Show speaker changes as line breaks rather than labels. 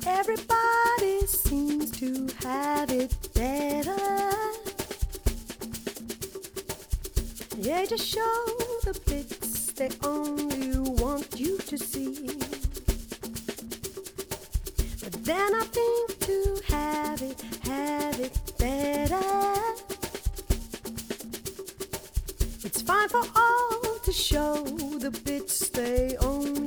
Everybody seems to have it better. They just show the bits they only want you to see. But then I think to have it better. It's fine for all to show the bits they only